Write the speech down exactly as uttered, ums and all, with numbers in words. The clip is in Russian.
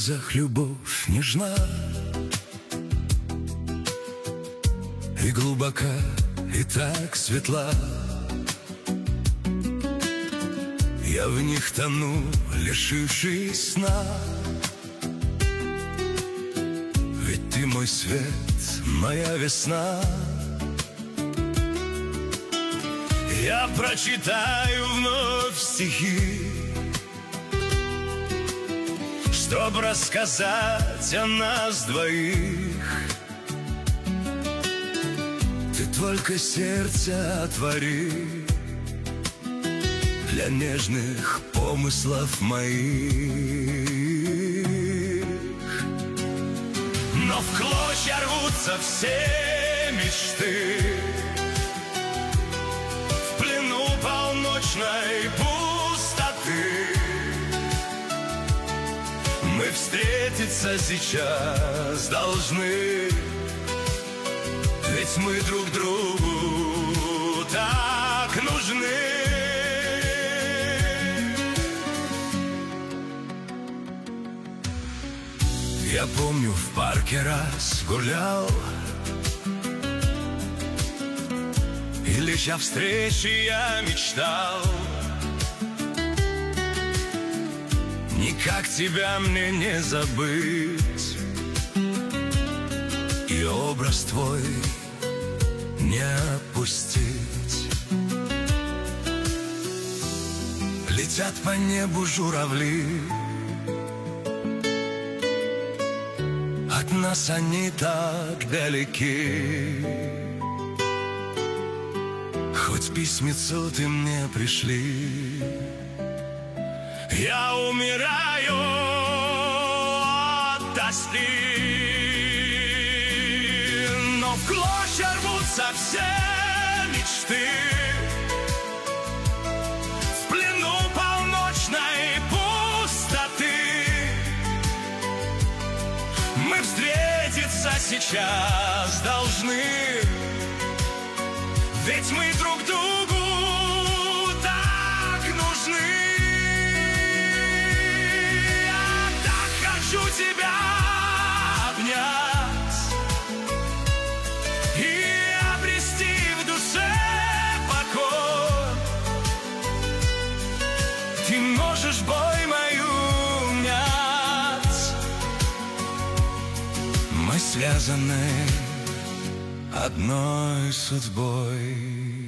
глазах любовь нежна и глубока, и так светла. Я в них тону, лишившись сна. Ведь ты мой свет, моя весна. Я прочитаю вновь стихи, чтоб рассказать о нас двоих. Ты только сердце отвори для нежных помыслов моих. Но в клочья рвутся все мечты, в плену полночной пустоты. Мы встретиться сейчас должны, ведь мы друг другу так нужны. Я помню, в парке раз гулял, и лишь о встрече я мечтал. Никак тебя мне не забыть, и образ твой не опустить. Летят по небу журавли, от нас они так далеки. Хоть письмецо ты мне пришли, я умираю от тоски. Но в клочья рвутся все мечты, в плену полночной пустоты. Мы встретиться сейчас должны, ведь мы друг другу так нужны. Я так хочу тебя обнять и обрести в душе покой. Ты можешь боль мою унять. Мы связаны одной судьбой.